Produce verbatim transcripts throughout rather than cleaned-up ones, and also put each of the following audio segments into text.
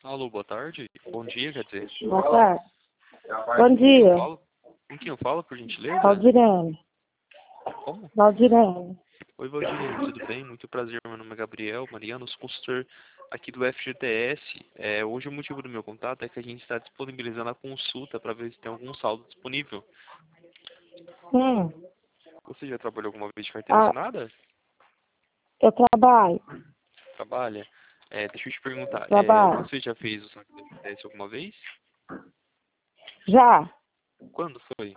Alô, boa tarde. Bom dia, quer dizer. Boa tarde. Bom Com quem eu dia. falo? Com quem eu falo, por gentileza? Valdirene. Como? Valdirene. Oi, Valdirene, tudo bem? Muito prazer, meu nome é Gabriel Mariano, sou consultor aqui do F G T S. É, hoje o motivo do meu contato é que a gente está disponibilizando a consulta para ver se tem algum saldo disponível. Hum. Você já trabalhou alguma vez de carteira Ah, assinada? eu trabalho. Trabalha? É, deixa eu te perguntar, é, Trabalho. você já fez o saque do F G T S alguma vez? Já. Quando foi?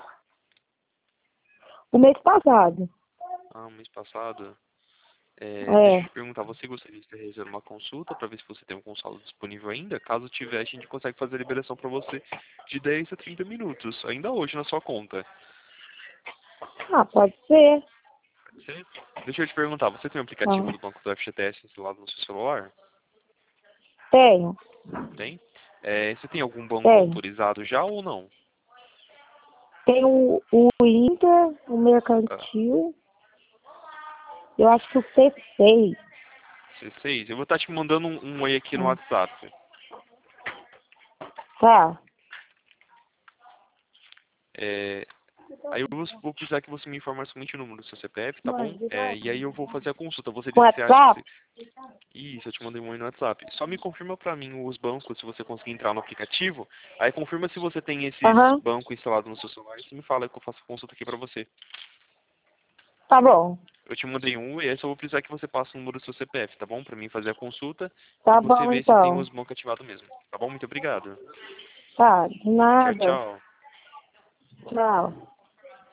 O mês passado. Ah, mês passado. É, deixa eu É. te perguntar, você gostaria de realizar uma consulta para ver se você tem um saldo disponível ainda? Caso tiver, a gente consegue fazer a liberação para você de dez a trinta minutos, ainda hoje na sua conta. Ah, pode ser. Você- Deixa eu te perguntar, você tem um aplicativo Ah, do Banco do F G T S instalado no seu celular? tenho. Tem? É, você tem algum banco Tenho. autorizado já ou não? Tem o, o Inter, o Ah, Mercantil. Eu acho que o C seis. C seis? Eu vou estar te mandando um, um oi aqui no Hum. WhatsApp. Tá. É, Aí eu vou vou precisar que você me informe somente o número do seu C P F, tá bom? É, e aí eu vou fazer a consulta. Você Com disse que você acha que WhatsApp? você... Isso, eu te mandei um oi no WhatsApp. Só me confirma pra mim os bancos, se você conseguir entrar no aplicativo. Aí confirma se você tem esses Aham. bancos instalados no seu celular e você me fala que eu faço a consulta aqui pra você. Tá bom. Eu te mandei um e esse eu vou precisar que você passe o número do seu C P F, tá bom? Pra mim fazer a consulta e Tá você bom, ver se tem então. os bancos ativados mesmo. Tá bom? Muito obrigado. Tá. De Tchau, nada. tchau. Tchau.